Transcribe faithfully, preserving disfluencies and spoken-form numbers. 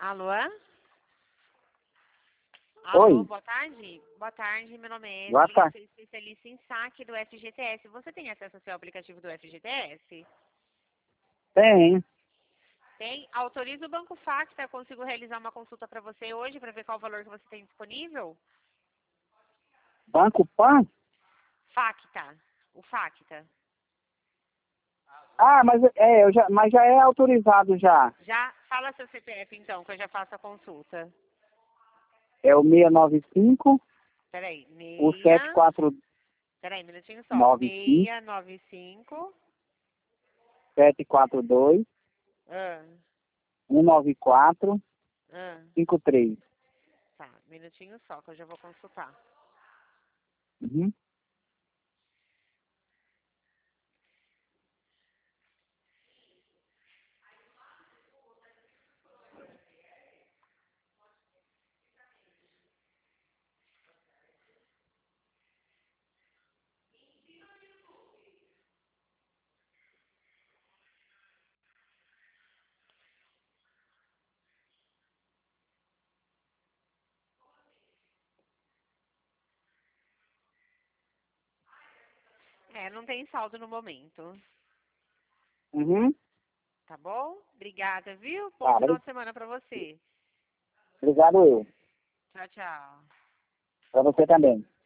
Alô? Oi. Alô, boa tarde. Boa tarde, meu nome é Boa Evelyn, tarde. sou especialista em saque do F G T S. Você tem acesso ao seu aplicativo do F G T S? Tem. Tem? Autoriza o Banco Facta, eu consigo realizar uma consulta para você hoje para ver qual o valor que você tem disponível? Banco Pan? Facta, o Facta. Ah, mas é, eu já, mas já é autorizado já. Já fala seu C P F então, que eu já faço a consulta. É o seis nove cinco, Peraí, o sete meia. quatro Peraí, um minutinho só. nove cinco, seis nove cinco. sete quatro dois, Ah, um nove quatro, ah. cinco três. Tá, um minutinho só, que eu já vou consultar. Uhum. É, não tem saldo no momento. Uhum. Tá bom? Obrigada, viu? Bom Tá, final obri- de semana pra você. obrigado eu. Tchau, tchau. Para você também.